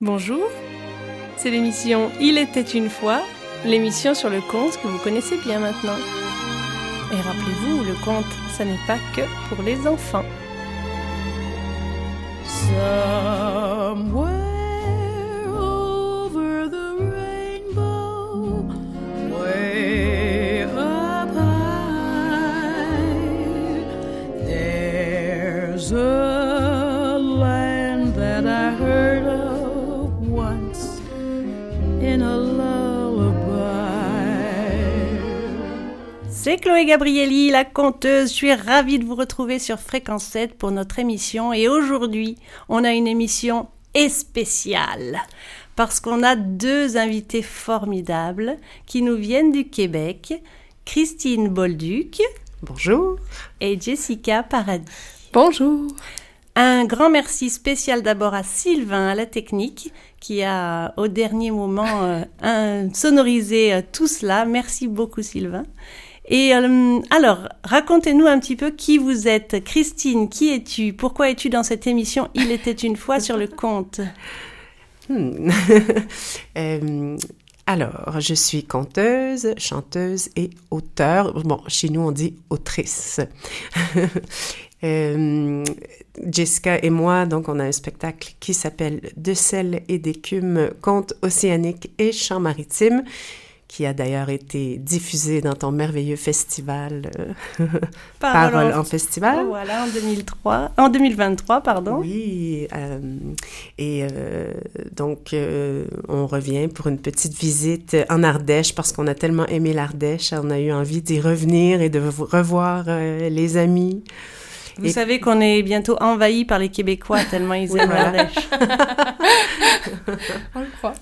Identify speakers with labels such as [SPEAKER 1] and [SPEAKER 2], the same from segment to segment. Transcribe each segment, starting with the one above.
[SPEAKER 1] Bonjour, c'est l'émission Il était une fois, l'émission sur le conte que vous connaissez bien maintenant. Et rappelez-vous, le conte, ça n'est pas que pour les enfants. Somewhere over the rainbow, way up high, there's a land that I heard of once in a lullaby. C'est Chloé Gabrielli, la conteuse. Je suis ravie de vous retrouver sur Fréquence 7 pour notre émission. Et aujourd'hui, on a une émission spéciale parce qu'on a deux invités formidables qui nous viennent du Québec. Christine Bolduc.
[SPEAKER 2] Bonjour.
[SPEAKER 1] Et Jessica Paradis.
[SPEAKER 3] Bonjour.
[SPEAKER 1] Un grand merci spécial d'abord à Sylvain, à la technique, qui a au dernier moment sonorisé tout cela. Merci beaucoup Sylvain. Et alors, racontez-nous un petit peu qui vous êtes. Christine, qui es-tu? Pourquoi es-tu dans cette émission « Il était une fois » sur le conte?
[SPEAKER 2] Alors, je suis conteuse, chanteuse et auteure. Bon, chez nous, on dit autrice. Jessica et moi, donc, on a un spectacle qui s'appelle « De sel et d'écume, contes océaniques et chants maritimes », qui a d'ailleurs été diffusé dans ton merveilleux festival Parole en festival.
[SPEAKER 1] Oh, voilà, en 2023, pardon.
[SPEAKER 2] Oui, donc on revient pour une petite visite en Ardèche parce qu'on a tellement aimé l'Ardèche, on a eu envie d'y revenir et de revoir les amis.
[SPEAKER 1] Vous savez qu'on est bientôt envahi par les Québécois tellement ils aiment l'Ardèche.
[SPEAKER 3] On le croit.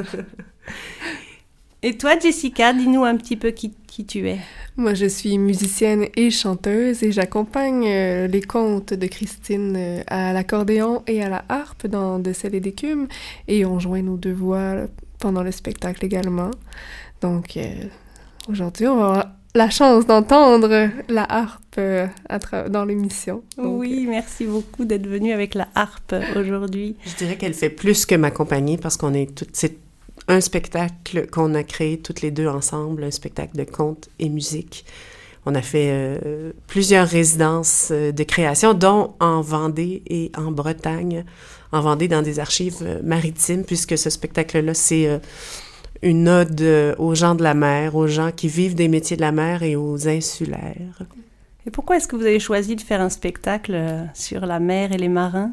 [SPEAKER 1] Et toi, Jessica, dis-nous un petit peu qui tu es.
[SPEAKER 3] Moi, je suis musicienne et chanteuse et j'accompagne les contes de Christine à l'accordéon et à la harpe dans De sel et d'écume et on joint nos deux voix pendant le spectacle également. Donc, aujourd'hui, on va avoir la chance d'entendre la harpe dans l'émission. Donc,
[SPEAKER 1] oui, merci beaucoup d'être venue avec la harpe aujourd'hui.
[SPEAKER 2] Je dirais qu'elle fait plus que m'accompagner parce qu'on est toutes... C'est un spectacle qu'on a créé toutes les deux ensemble, un spectacle de contes et musique. On a fait plusieurs résidences de création, dont en Vendée et en Bretagne. En Vendée, dans des archives maritimes, puisque ce spectacle-là, c'est une ode aux gens de la mer, aux gens qui vivent des métiers de la mer et aux insulaires.
[SPEAKER 1] Et pourquoi est-ce que vous avez choisi de faire un spectacle sur la mer et les marins?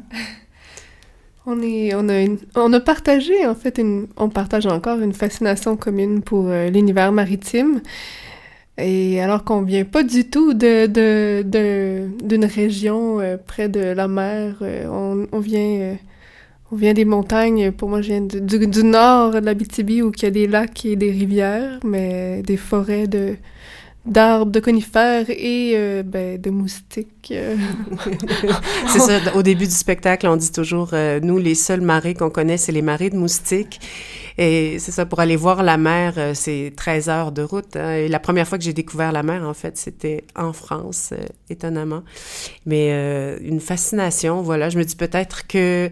[SPEAKER 3] On a partagé, en fait, on partage encore une fascination commune pour l'univers maritime. Et alors qu'on vient pas du tout d'une région près de la mer, on vient des montagnes. Pour moi, je viens du nord de l'Abitibi où il y a des lacs et des rivières, mais des forêts d'arbres, de conifères et de moustiques.
[SPEAKER 2] C'est ça, au début du spectacle, on dit toujours, nous, les seules marées qu'on connaît, c'est les marées de moustiques. Et c'est ça, pour aller voir la mer, c'est 13 heures de route. Hein. Et la première fois que j'ai découvert la mer, en fait, c'était en France, étonnamment. Mais une fascination, voilà. Je me dis peut-être que...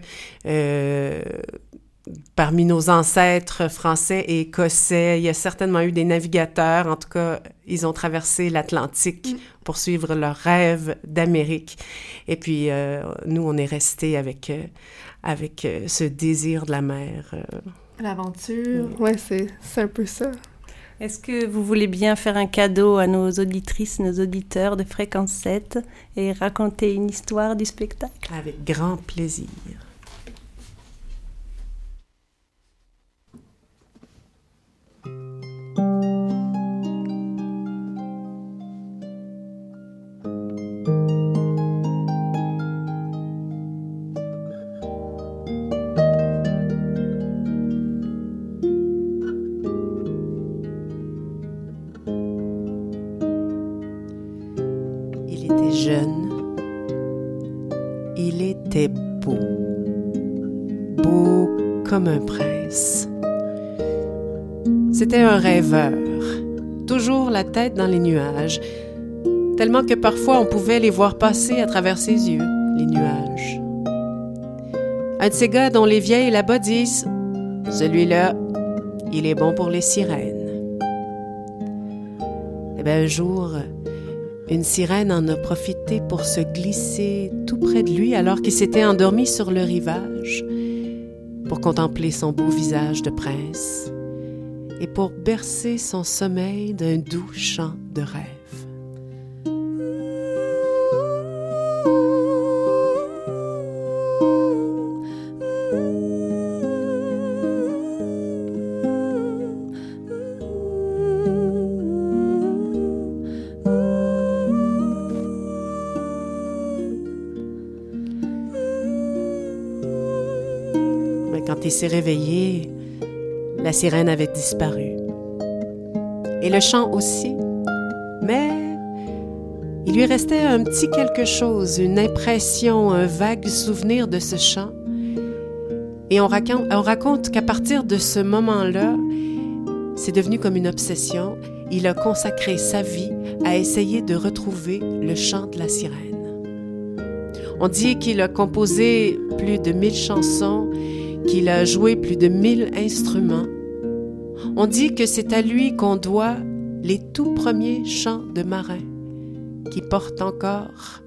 [SPEAKER 2] parmi nos ancêtres français et écossais, il y a certainement eu des navigateurs. En tout cas, ils ont traversé l'Atlantique pour suivre leur rêve d'Amérique. Et puis, nous, on est restés avec ce désir de la mer.
[SPEAKER 3] L'aventure, ouais, c'est un peu ça.
[SPEAKER 1] Est-ce que vous voulez bien faire un cadeau à nos auditrices, nos auditeurs de Fréquence 7 et raconter une histoire du spectacle?
[SPEAKER 2] Avec grand plaisir. Il était jeune, il était beau, beau comme un prince. C'était un rêveur, toujours la tête dans les nuages, tellement que parfois on pouvait les voir passer à travers ses yeux, les nuages. Un de ces gars dont les vieilles là-bas disent « Celui-là, il est bon pour les sirènes. » Eh bien, un jour, une sirène en a profité pour se glisser tout près de lui alors qu'il s'était endormi sur le rivage pour contempler son beau visage de prince et pour bercer son sommeil d'un doux chant de rêve. Quand il s'est réveillé, la sirène avait disparu. Et le chant aussi. Mais il lui restait un petit quelque chose, une impression, un vague souvenir de ce chant. Et on raconte qu'à partir de ce moment-là, c'est devenu comme une obsession. Il a consacré sa vie à essayer de retrouver le chant de la sirène. On dit qu'il a composé plus de 1000 chansons, qu'il a joué plus de 1000 instruments. On dit que c'est à lui qu'on doit les tout premiers chants de marins qui portent encore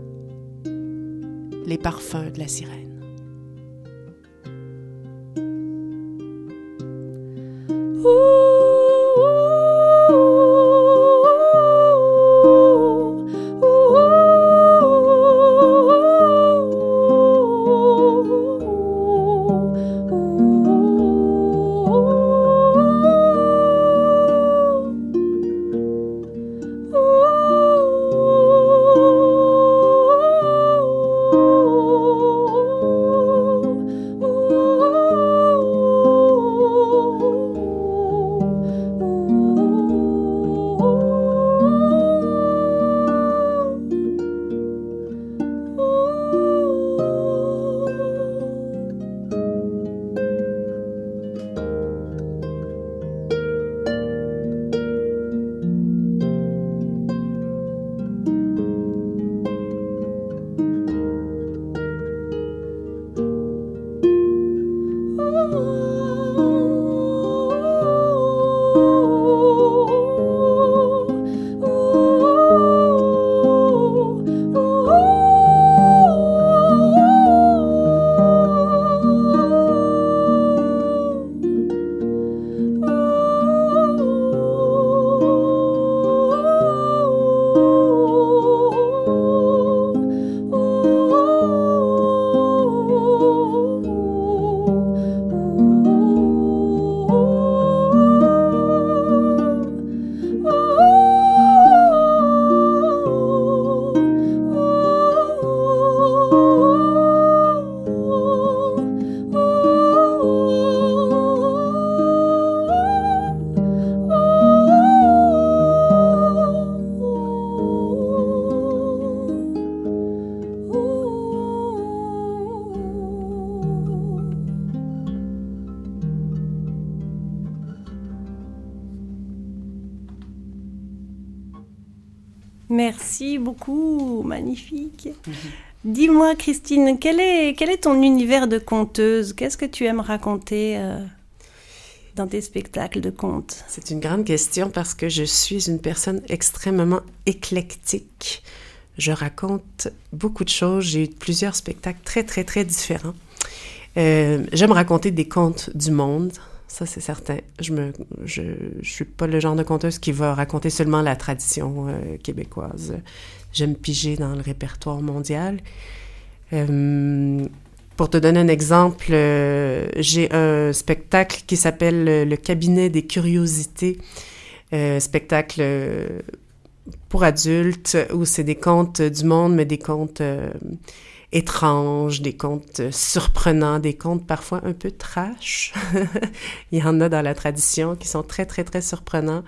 [SPEAKER 2] les parfums de la sirène.
[SPEAKER 1] Merci beaucoup, magnifique. Dis-moi, Christine, quel est ton univers de conteuse? Qu'est-ce que tu aimes raconter dans tes spectacles de contes?
[SPEAKER 2] C'est une grande question parce que je suis une personne extrêmement éclectique. Je raconte beaucoup de choses. J'ai eu plusieurs spectacles très, très, très différents. J'aime raconter des contes du monde. Ça, c'est certain. Je suis pas le genre de conteuse qui va raconter seulement la tradition québécoise. J'aime piger dans le répertoire mondial. Pour te donner un exemple, j'ai un spectacle qui s'appelle Le Cabinet des curiosités. Spectacle pour adultes où c'est des contes du monde, mais des contes étranges, des contes surprenants, des contes parfois un peu trash. Il y en a dans la tradition qui sont très, très, très surprenants.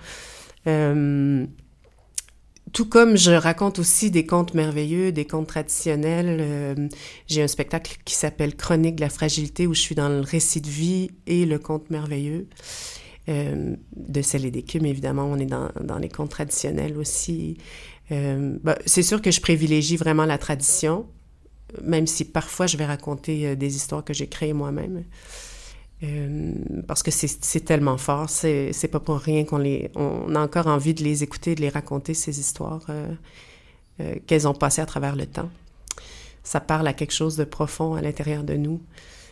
[SPEAKER 2] Tout comme je raconte aussi des contes merveilleux, des contes traditionnels. J'ai un spectacle qui s'appelle Chronique de la fragilité où je suis dans le récit de vie et le conte merveilleux. De Celle et d'Écume, évidemment, on est dans les contes traditionnels aussi. C'est sûr que je privilégie vraiment la tradition. même si parfois je vais raconter des histoires que j'ai créées moi-même. Parce que c'est tellement fort, c'est pas pour rien on a encore envie de les écouter, de les raconter, ces histoires qu'elles ont passées à travers le temps. Ça parle à quelque chose de profond à l'intérieur de nous.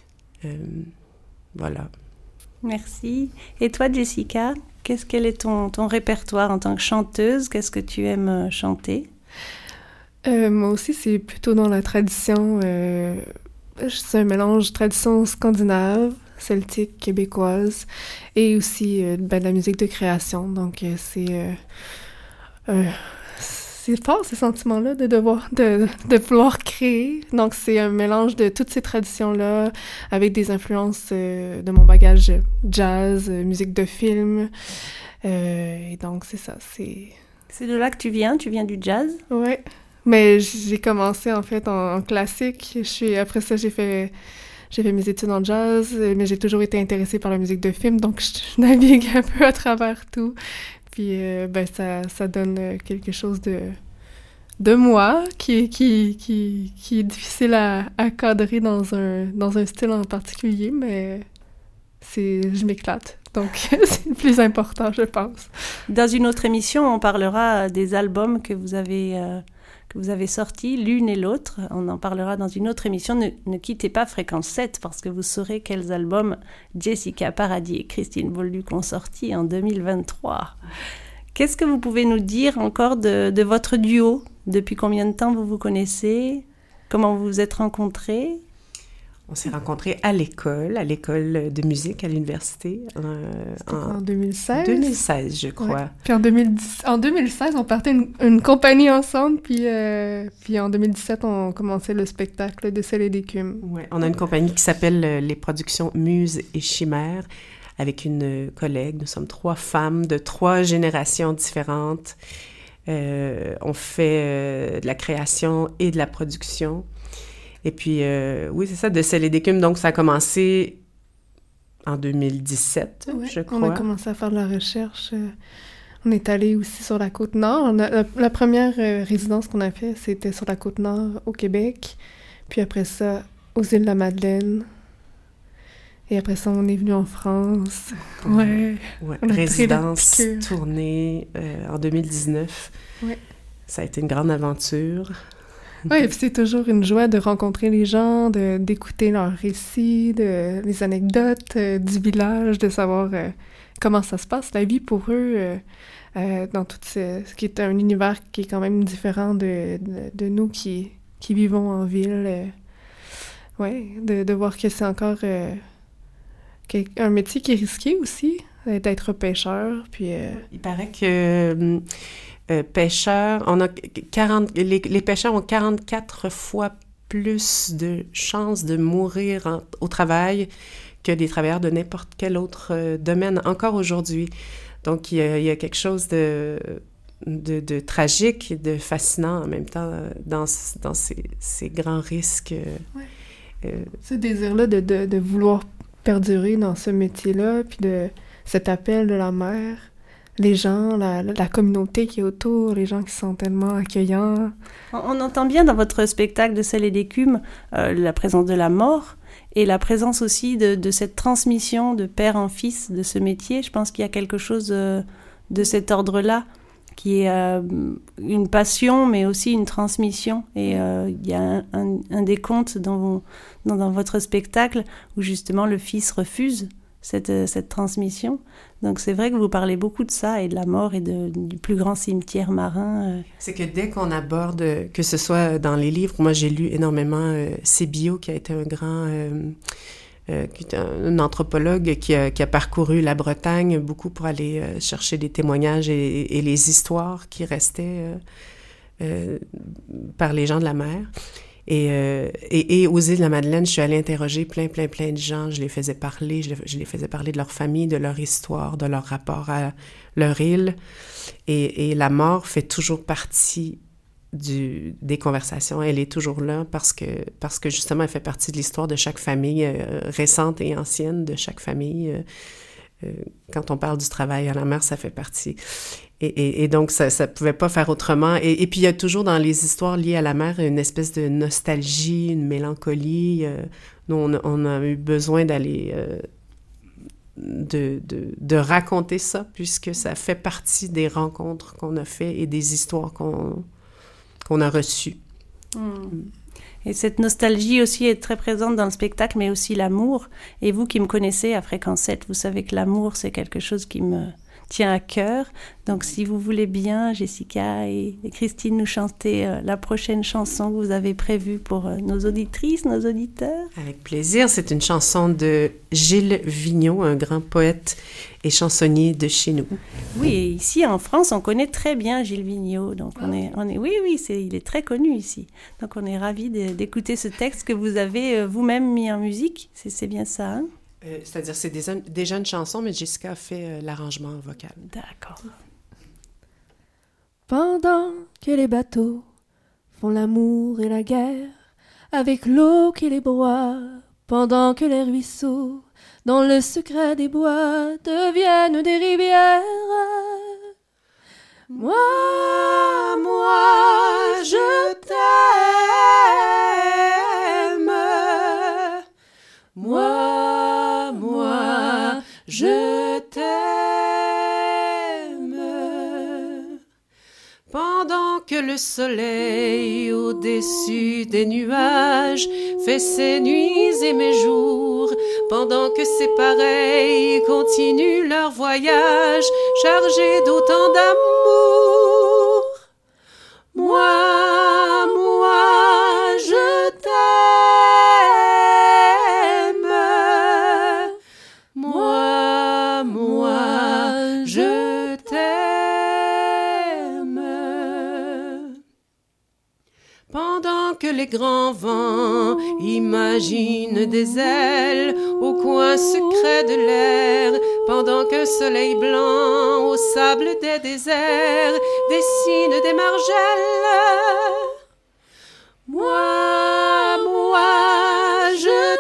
[SPEAKER 2] Voilà.
[SPEAKER 1] Merci. Et toi, Jessica, quel est ton répertoire en tant que chanteuse? Qu'est-ce que tu aimes chanter?
[SPEAKER 3] Moi aussi, c'est plutôt dans la tradition. C'est un mélange tradition scandinave, celtique, québécoise, et aussi de la musique de création. Donc, c'est fort, ces sentiments-là, de vouloir créer. Donc, c'est un mélange de toutes ces traditions-là, avec des influences de mon bagage jazz, musique de film. Et donc, c'est ça,
[SPEAKER 1] C'est de là que tu viens du jazz?
[SPEAKER 3] Oui. Mais j'ai commencé, en fait, en classique. Après ça, j'ai fait mes études en jazz, mais j'ai toujours été intéressée par la musique de film, donc je navigue un peu à travers tout. Puis, ça donne quelque chose de moi qui est difficile à cadrer dans un style en particulier, mais je m'éclate. Donc, c'est le plus important, je pense.
[SPEAKER 1] Dans une autre émission, on parlera des albums que vous avez sortis, l'une et l'autre. On en parlera dans une autre émission. Ne quittez pas Fréquence 7 parce que vous saurez quels albums Jessica Paradis et Christine Bolduc ont sortis en 2023. Qu'est-ce que vous pouvez nous dire encore de votre duo? Depuis combien de temps vous vous connaissez? Comment vous vous êtes rencontrés?
[SPEAKER 2] On s'est rencontrés à l'école de musique à l'université.
[SPEAKER 3] En 2016?
[SPEAKER 2] 2016, je crois. Ouais.
[SPEAKER 3] Puis en 2016, on partait une compagnie ensemble, puis en 2017, on commençait le spectacle de Sel et d'écume.
[SPEAKER 2] Ouais, on a une compagnie qui s'appelle les Productions Muse et Chimère, avec une collègue. Nous sommes 3 femmes de 3 générations différentes. On fait de la création et de la production. Et puis, oui, c'est ça, de Sel et d'écume. Donc, ça a commencé en 2017, je crois.
[SPEAKER 3] On a commencé à faire de la recherche. On est allé aussi sur la Côte-Nord. La première résidence qu'on a fait, c'était sur la Côte-Nord, au Québec. Puis après ça, aux îles de la Madeleine. Et après ça, on est venu en France. Ouais.
[SPEAKER 2] Résidence, tournée en 2019.
[SPEAKER 3] Ouais.
[SPEAKER 2] Ça a été une grande aventure.
[SPEAKER 3] Oui, puis c'est toujours une joie de rencontrer les gens, d'écouter leurs récits, les anecdotes du village, de savoir comment ça se passe, la vie pour eux, dans tout ce qui est un univers qui est quand même différent de nous qui vivons en ville. Oui, de voir que c'est encore un métier qui est risqué aussi, d'être pêcheur, puis...
[SPEAKER 2] Il paraît que... pêcheurs, les pêcheurs ont 44 fois plus de chances de mourir au travail que des travailleurs de n'importe quel autre domaine, encore aujourd'hui. Donc, il y a quelque chose de tragique et de fascinant en même temps dans ces grands risques.
[SPEAKER 3] Ce désir-là de vouloir perdurer dans ce métier-là, puis de cet appel de la mer. Les gens, la communauté qui est autour, les gens qui sont tellement accueillants.
[SPEAKER 1] On entend bien dans votre spectacle de Sel et d'écume la présence de la mort et la présence aussi de cette transmission de père en fils de ce métier. Je pense qu'il y a quelque chose de cet ordre-là qui est une passion, mais aussi une transmission. Et il y a un des contes dans votre spectacle où justement le fils refuse cette transmission. Donc c'est vrai que vous parlez beaucoup de ça et de la mort et du plus grand cimetière marin.
[SPEAKER 2] C'est que dès qu'on aborde, que ce soit dans les livres, moi j'ai lu énormément Sébillot, qui a été un grand... qui est un anthropologue qui a parcouru la Bretagne beaucoup pour aller chercher des témoignages et les histoires qui restaient par les gens de la mer. Et aux îles de la Madeleine, je suis allée interroger plein de gens. Je les faisais parler, je les faisais parler de leur famille, de leur histoire, de leur rapport à leur île. Et la mort fait toujours partie des conversations. Elle est toujours là parce que justement, elle fait partie de l'histoire de chaque famille récente et ancienne, de chaque famille. Quand on parle du travail à la mer, ça fait partie. Et donc, ça pouvait pas faire autrement. Et puis, il y a toujours dans les histoires liées à la mer une espèce de nostalgie, une mélancolie. Nous, on a eu besoin d'aller... de raconter ça, puisque ça fait partie des rencontres qu'on a fait et des histoires qu'on a reçues.
[SPEAKER 1] Et cette nostalgie aussi est très présente dans le spectacle, mais aussi l'amour. Et vous qui me connaissez à Fréquence 7, vous savez que l'amour, c'est quelque chose qui me tient à cœur. Donc, si vous voulez bien, Jessica et Christine, nous chanter la prochaine chanson que vous avez prévue pour nos auditrices, nos auditeurs.
[SPEAKER 2] Avec plaisir. C'est une chanson de Gilles Vigneault, un grand poète et chansonnier de chez nous.
[SPEAKER 1] Oui, et ici en France, on connaît très bien Gilles Vigneault. Donc, oui, il est très connu ici. Donc, on est ravis d'écouter ce texte que vous avez vous-même mis en musique. C'est bien ça, hein?
[SPEAKER 2] C'est-à-dire, c'est des jeunes chansons, mais Jessica a fait l'arrangement vocal.
[SPEAKER 1] D'accord.
[SPEAKER 4] Pendant que les bateaux font l'amour et la guerre, avec l'eau qui les broie, pendant que les ruisseaux, dans le secret des bois, deviennent des rivières. Moi, je t'aime. Moi, je t'aime.
[SPEAKER 2] Pendant que le soleil au-dessus des nuages fait ses nuits et mes jours, pendant que ces pareils continuent leur voyage chargés d'autant d'amour. Moi, je t'aime. Moi, je t'aime. Pendant que les grands vents imaginent des ailes au coin secret de l'air, pendant qu'un soleil blanc au sable des déserts dessine des margelles. Moi, je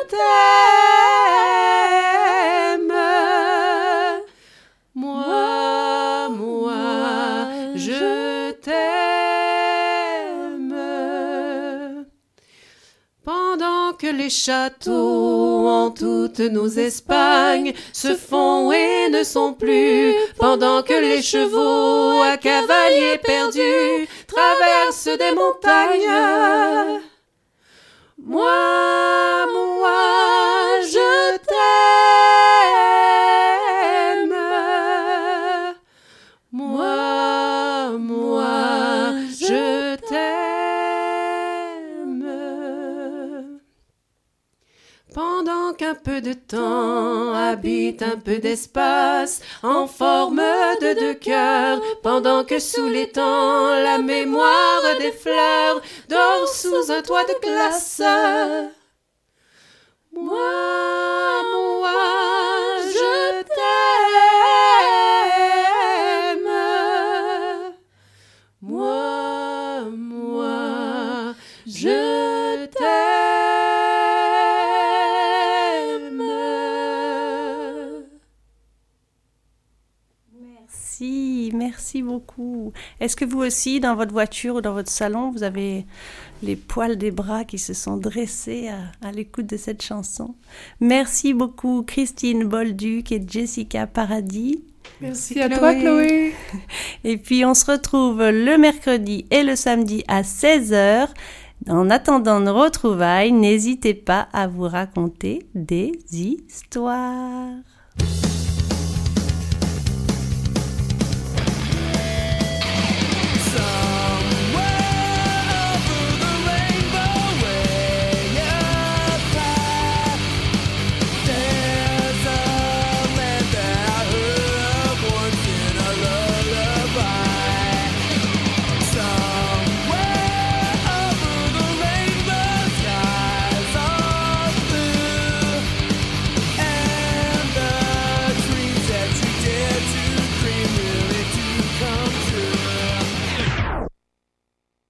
[SPEAKER 2] t'aime. Moi, je t'aime. Pendant que les châteaux en toutes nos Espagnes se font et ne sont plus, pendant que les chevaux à cavaliers perdus traversent des montagnes. Moi, je t'aime. Moi, je t'aime. Pendant qu'un peu de temps habite un peu d'espace en forme de deux cœurs, pendant que sous les temps la mémoire des fleurs dort sous un toit de glace. Moi, je t'aime. Moi, je t'aime.
[SPEAKER 1] Merci beaucoup. Est-ce que vous aussi, dans votre voiture ou dans votre salon, vous avez les poils des bras qui se sont dressés à l'écoute de cette chanson? Merci beaucoup, Christine Bolduc et Jessica Paradis.
[SPEAKER 3] Merci à toi, Chloé.
[SPEAKER 1] Et puis, on se retrouve le mercredi et le samedi à 16h. En attendant nos retrouvailles, n'hésitez pas à vous raconter des histoires.